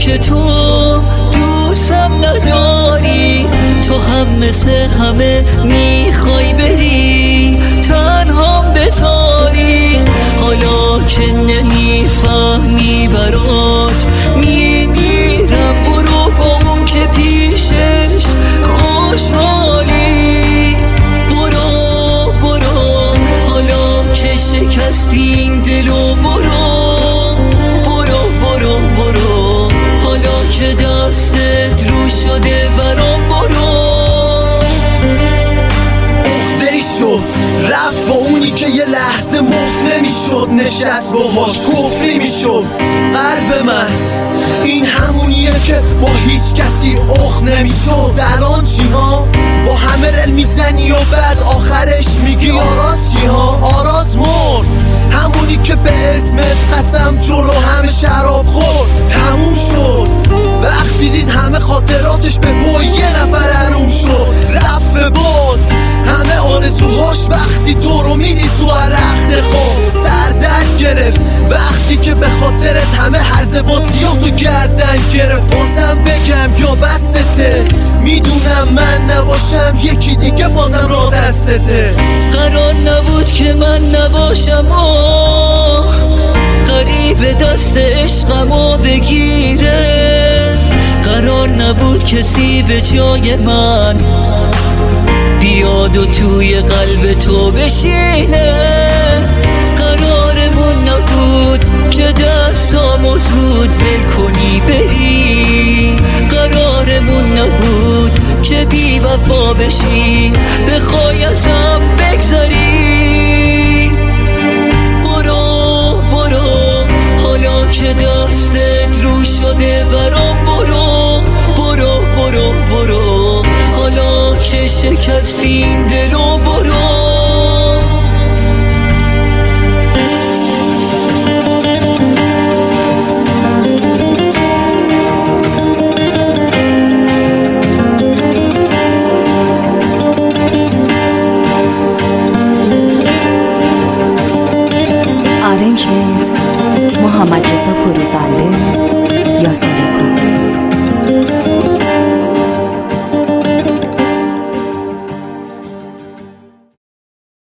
که تو دوستم نداری، تو هم مثل همه میخوای بری تنهام بذاری. حالا که نمیفهمی برات میمیرم، برو با اون که پیشش خوشحالی. برو برو حالا که شکستین دلو، برو برو برو برو حالا که دستت رو شده برام. برو شد رفت با اونی که یه لحظه مفت نمیشد، نشست باهاش کفر نمیشد. قلب من این همونیه که با هیچ کسی اخ نمیشد. الان چی ها؟ با همه رل میزنی و بعد آخرش میگی آراز چی ها؟ آراز مرد، همونی که به اسمت قسم جلو همه شراب خورد. تموم شد وقتی دید همه خاطراتش به بوی یه نفر حروم شد. رفت به باد همه آرزوهاش وقتی تو رو میدید تو رخت خواب. سردرد گرفت وقتی که به خاطرت همه هرزه بازیاتو گردن گرفت. بازم بگم یا بسته، میدونم من نباشم یکی دیگه بازم را دستته. قرار نبود که من نباشم، قریب دست عشقمو بگیره. قرار نبود کسی به جای من بیاد و توی قلب تو بشینه. قرارمون نبود که دستامو زود ول کنی بری. قرارمون نبود که بی وفا بشی بخوای ازم بگذری. برو برو حالا که دستت رو شده برام. برو برو برو برو حالا که شکستین دلو. برو آرنجمنت محمد رضا فروزنده، یاسر کود.